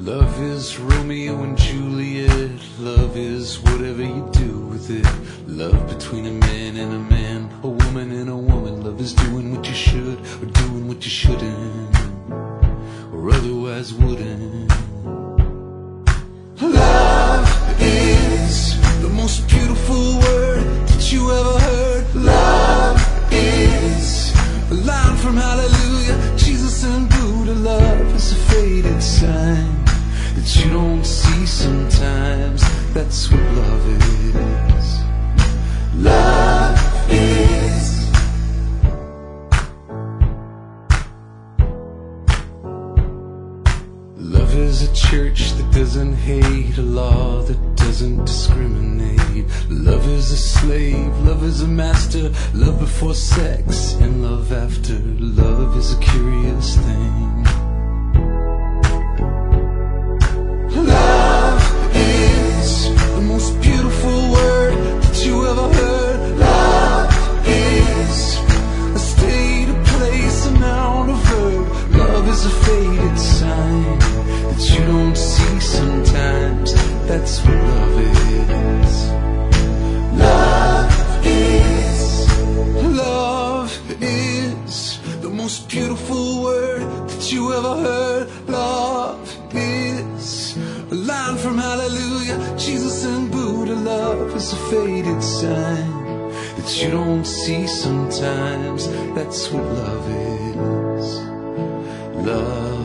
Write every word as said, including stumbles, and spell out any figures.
Love is Romeo and Juliet. Love is whatever you do with it. Love between a man and a man, a woman and a woman. Love is doing what you should or doing what you shouldn't, or otherwise wouldn't. Love is the most beautiful word that you ever heard. Love is a line from Hallelujah, Jesus and Buddha. Love is a faded sign that you don't see sometimes. That's what love is. Love is. Love is a church that doesn't hate, a law that doesn't discriminate. Love is a slave, love is a master. Love before sex and love after. Love is a curious thing. Love is the most beautiful word that you ever heard. Love is a state, a place, a noun, a verb. Love is a faded sign that you don't see sometimes. That's what love is. Love is. Love is the most beautiful word that you ever heard. Love is a line from Hallelujah, Jesus and Buddha. Love is a faded sign that you don't see sometimes. That's what love is. Love